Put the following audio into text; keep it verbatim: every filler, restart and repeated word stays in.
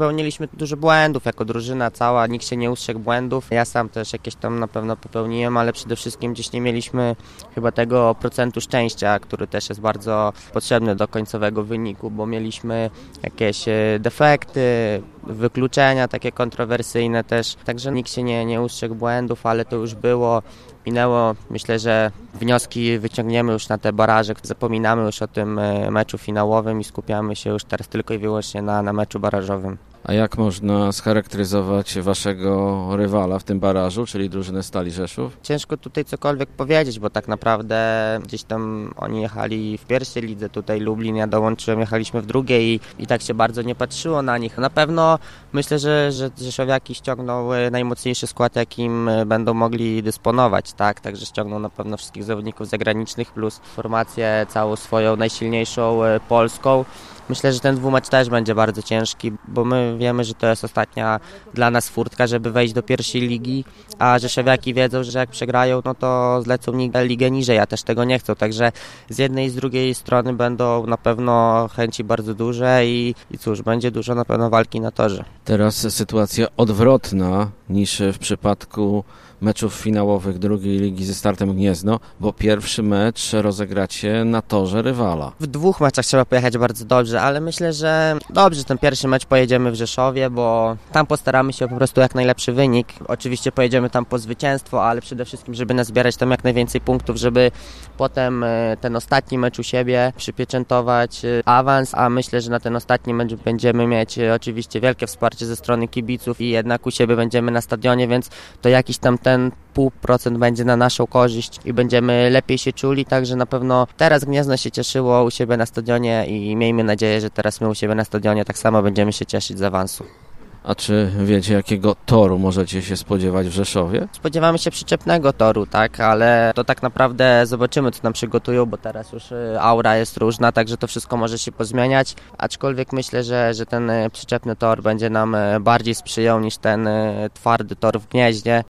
popełniliśmy dużo błędów jako drużyna cała, nikt się nie ustrzegł błędów. Ja sam też jakieś tam na pewno popełniłem, ale przede wszystkim gdzieś nie mieliśmy chyba tego procentu szczęścia, który też jest bardzo potrzebny do końcowego wyniku, bo mieliśmy jakieś defekty, wykluczenia takie kontrowersyjne też, także nikt się nie, nie ustrzegł błędów, ale to już było, minęło. Myślę, że wnioski wyciągniemy już na te baraże, zapominamy już o tym meczu finałowym i skupiamy się już teraz tylko i wyłącznie na, na meczu barażowym. A jak można scharakteryzować waszego rywala w tym barażu, czyli drużynę Stali Rzeszów? Ciężko tutaj cokolwiek powiedzieć, bo tak naprawdę gdzieś tam oni jechali w pierwszej lidze, tutaj Lublin, ja dołączyłem, jechaliśmy w drugiej i, i tak się bardzo nie patrzyło na nich. Na pewno myślę, że, że Rzeszowiaki ściągną najmocniejszy skład, jakim będą mogli dysponować, tak? Także ściągną na pewno wszystkich zawodników zagranicznych plus formację całą swoją najsilniejszą polską. Myślę, że ten dwumecz też będzie bardzo ciężki, bo my wiemy, że to jest ostatnia dla nas furtka, żeby wejść do pierwszej ligi, a Rzeszowiaki wiedzą, że jak przegrają, no to zlecą ligę niżej, a też tego nie chcą, także z jednej i z drugiej strony będą na pewno chęci bardzo duże i, i cóż, będzie dużo na pewno walki na torze. Teraz sytuacja odwrotna niż w przypadku meczów finałowych drugiej ligi ze Startem Gniezno, bo pierwszy mecz rozegracie na torze rywala. W dwóch meczach trzeba pojechać bardzo dobrze, ale myślę, że dobrze ten pierwszy mecz pojedziemy w Rzeszowie, bo tam postaramy się po prostu jak najlepszy wynik. Oczywiście pojedziemy tam po zwycięstwo, ale przede wszystkim, żeby nazbierać tam jak najwięcej punktów, żeby potem ten ostatni mecz u siebie przypieczętować awans, a myślę, że na ten ostatni mecz będziemy mieć oczywiście wielkie wsparcie ze strony kibiców i jednak u siebie będziemy na stadionie, więc to jakiś tam ten ten pół procent będzie na naszą korzyść i będziemy lepiej się czuli, także na pewno teraz Gniezno się cieszyło u siebie na stadionie i miejmy nadzieję, że teraz my u siebie na stadionie tak samo będziemy się cieszyć z awansu. A czy wiecie, jakiego toru możecie się spodziewać w Rzeszowie? Spodziewamy się przyczepnego toru, tak, ale to tak naprawdę zobaczymy, co nam przygotują, bo teraz już aura jest różna, także to wszystko może się pozmieniać, aczkolwiek myślę, że, że ten przyczepny tor będzie nam bardziej sprzyjał niż ten twardy tor w Gnieźnie.